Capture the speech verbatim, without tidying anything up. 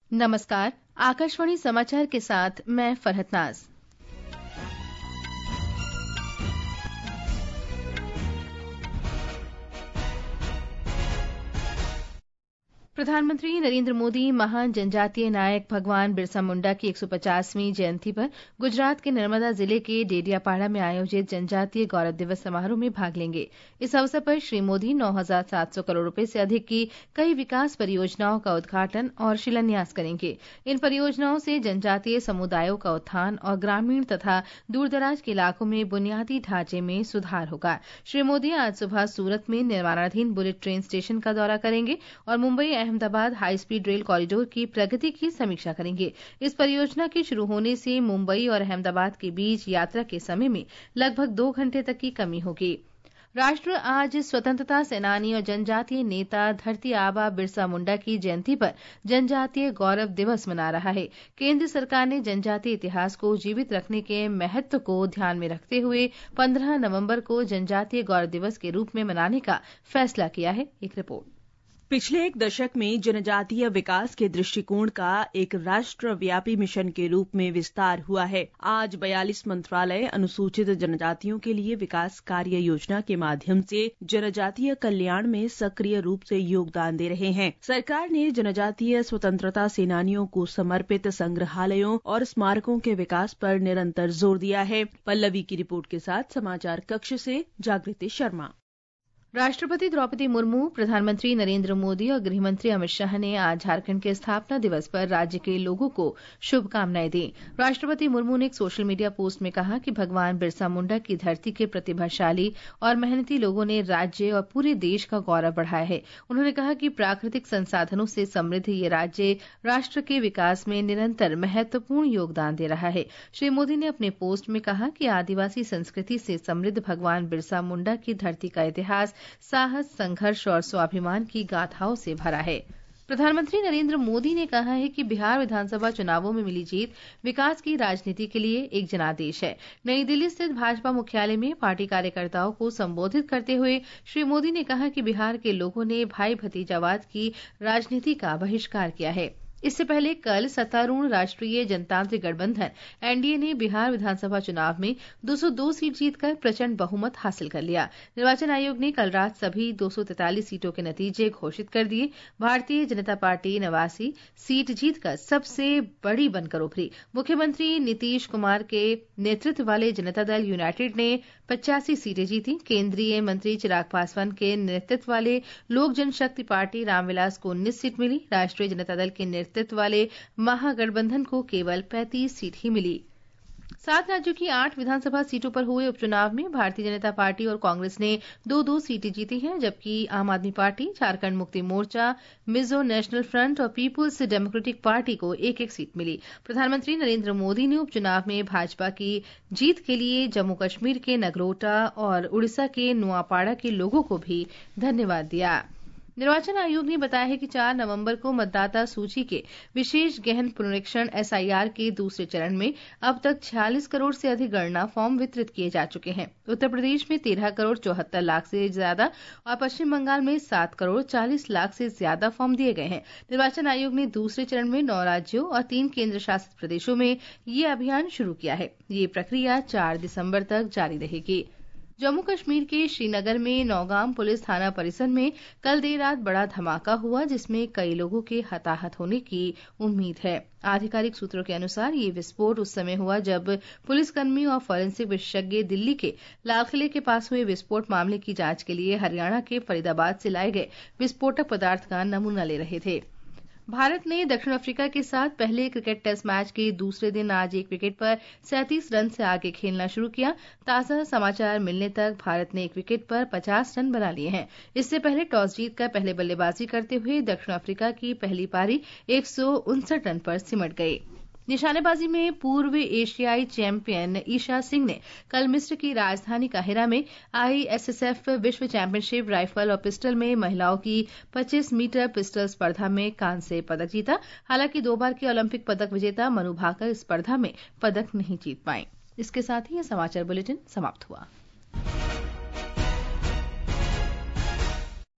नमस्कार, आकाशवाणी समाचार के साथ मैं फरहत नाज। प्रधानमंत्री नरेंद्र मोदी महान जनजातीय नायक भगवान बिरसा मुंडा की एक सौ पचासवीं जयंती पर गुजरात के नर्मदा जिले के डेडियापाड़ा में आयोजित जनजातीय गौरव दिवस समारोह में भाग लेंगे। इस अवसर पर श्री मोदी नौ हजार सात सौ करोड़ रुपए से अधिक की कई विकास परियोजनाओं का उद्घाटन और शिलान्यास करेंगे। इन परियोजनाओं से जनजातीय समुदायों का उत्थान और ग्रामीण तथा दूरदराज के इलाकों में बुनियादी ढांचे में सुधार होगा। श्री मोदी आज सुबह सूरत में निर्माणाधीन बुलेट ट्रेन स्टेशन का दौरा करेंगे और Mumbai Ahmedabad high speed rail corridor की प्रगति की समीक्षा करेंगे। इस परियोजना के शुरू होने से मुंबई और अहमदाबाद के बीच यात्रा के समय में लगभग दो घंटे तक की कमी होगी। राष्ट्र आज स्वतंत्रता सेनानी और जनजातीय नेता धरती आबा बिरसा मुंडा की जयंती पर जनजातीय गौरव दिवस मना रहा है। केंद्र सरकार ने जनजातीय इतिहास को जीवित रखने के महत्व को ध्यान में रखते हुए पंद्रह नवंबर को जनजातीय गौरव दिवस के रूप में मनाने का फैसला किया है। एक रिपोर्ट। पिछले एक दशक में जनजातीय विकास के दृष्टिकोण का एक राष्ट्रव्यापी मिशन के रूप में विस्तार हुआ है। आज बयालीस मंत्रालय अनुसूचित जनजातियों के लिए विकास कार्य योजना के माध्यम से जनजातीय कल्याण में सक्रिय रूप से योगदान दे रहे हैं। सरकार ने जनजातीय स्वतंत्रता सेनानियों को समर्पित संग्रहालयों और स्मारकों के विकास पर निरंतर जोर दिया है। पल्लवी की रिपोर्ट के साथ समाचार कक्ष से जागृति शर्मा। राष्ट्रपति द्रौपदी मुर्मू, प्रधानमंत्री नरेंद्र मोदी और गृहमंत्री अमित शाह ने आज झारखंड के स्थापना दिवस पर राज्य के लोगों को शुभकामनाएं दी। राष्ट्रपति मुर्मू ने एक सोशल मीडिया पोस्ट में कहा कि भगवान बिरसा मुंडा की धरती के प्रतिभाशाली और मेहनती लोगों ने राज्य और पूरे देश का गौरव बढ़ाया है। उन्होंने कहा कि प्राकृतिक संसाधनों से समृद्ध ये राज्य राष्ट्र के विकास में निरंतर महत्वपूर्ण योगदान दे रहा है। श्री मोदी ने अपने पोस्ट में कहा कि आदिवासी संस्कृति से समृद्ध भगवान बिरसा मुंडा की धरती का इतिहास साहस, संघर्ष और स्वाभिमान की गाथाओं से भरा है। प्रधानमंत्री नरेंद्र मोदी ने कहा है कि बिहार विधानसभा चुनावों में मिली जीत विकास की राजनीति के लिए एक जनादेश है। नई दिल्ली स्थित भाजपा मुख्यालय में पार्टी कार्यकर्ताओं को संबोधित करते हुए श्री मोदी ने कहा कि बिहार के लोगों ने भाई भतीजावाद की राजनीति का बहिष्कार किया है। इससे पहले कल सत्तारूढ़ राष्ट्रीय जनतांत्रिक गठबंधन एनडीए ने बिहार विधानसभा चुनाव में दो सौ दो सीट जीतकर प्रचंड बहुमत हासिल कर लिया। निर्वाचन आयोग ने कल रात सभी दो सौ तैंतालीस सीटों के नतीजे घोषित कर दिए। भारतीय जनता पार्टी नवासी सीट जीतकर सबसे बड़ी बनकर उभरी। मुख्यमंत्री नीतीश कुमार के नेतृत्व वाले जनता दल यूनाइटेड ने पचासी सीटें जीती। केंद्रीय मंत्री चिराग पासवान के नेतृत्व वाले लोक जनशक्ति पार्टी रामविलास को उन्नीस सीट मिली। राष्ट्रीय जनता दल के नेतृत्व वाले महागठबंधन को केवल पैंतीस सीट ही मिली। सात राज्यों की आठ विधानसभा सीटों पर हुए उपचुनाव में भारतीय जनता पार्टी और कांग्रेस ने दो दो सीटें जीती हैं, जबकि आम आदमी Party, Jharkhand Mukti Morcha, Mizo National Front और पीपुल्स डेमोक्रेटिक पार्टी को एक एक सीट मिली। प्रधानमंत्री नरेंद्र मोदी ने उपचुनाव में भाजपा की जीत के लिए जम्मू कश्मीर के नगरोटा और उड़ीसा के नुआपाड़ा के लोगों को भी धन्यवाद दिया। निर्वाचन आयोग ने बताया है कि चार नवंबर को मतदाता सूची के विशेष गहन पुनरीक्षण एसआईआर के दूसरे चरण में अब तक छियालीस करोड़ से अधिक गणना फॉर्म वितरित किए जा चुके हैं। उत्तर प्रदेश में तेरह करोड़ चौहत्तर लाख से ज्यादा और पश्चिम बंगाल में सात करोड़ चालीस लाख से ज्यादा फॉर्म दिए गए हैं। निर्वाचन आयोग ने दूसरे चरण में नौ राज्यों और तीन केंद्र शासित प्रदेशों में ये अभियान शुरू किया है। ये प्रक्रिया चार दिसंबर तक जारी रहेगी। जम्मू कश्मीर के श्रीनगर में नौगाम पुलिस थाना परिसर में कल देर रात बड़ा धमाका हुआ, जिसमें कई लोगों के हताहत होने की उम्मीद है। आधिकारिक सूत्रों के अनुसार ये विस्फोट उस समय हुआ जब पुलिसकर्मी और फॉरेंसिक विशेषज्ञ दिल्ली के लाल किले के पास हुए विस्फोट मामले की जांच के लिए हरियाणा के फरीदाबाद से लाए गए विस्फोटक पदार्थ का नमूना ले रहे थे। भारत ने दक्षिण अफ्रीका के साथ पहले क्रिकेट टेस्ट मैच के दूसरे दिन आज एक विकेट पर सैंतीस रन से आगे खेलना शुरू किया। ताजा समाचार मिलने तक भारत ने एक विकेट पर पचास रन बना लिए हैं। इससे पहले टॉस जीतकर पहले बल्लेबाजी करते हुए दक्षिण अफ्रीका की पहली पारी एक सौ उनसठ रन पर सिमट गई। निशानेबाजी में पूर्व एशियाई चैंपियन ईशा सिंह ने कल मिस्र की राजधानी काहिरा में आईएसएसएफ विश्व चैंपियनशिप राइफल और पिस्टल में महिलाओं की पच्चीस मीटर पिस्टल स्पर्धा में कांस्य पदक जीता। हालांकि दो बार की ओलंपिक पदक विजेता मनु भाकर इस स्पर्धा में पदक नहीं जीत पाए। इसके साथ ही यह समाचार बुलेटिन समाप्त हुआ।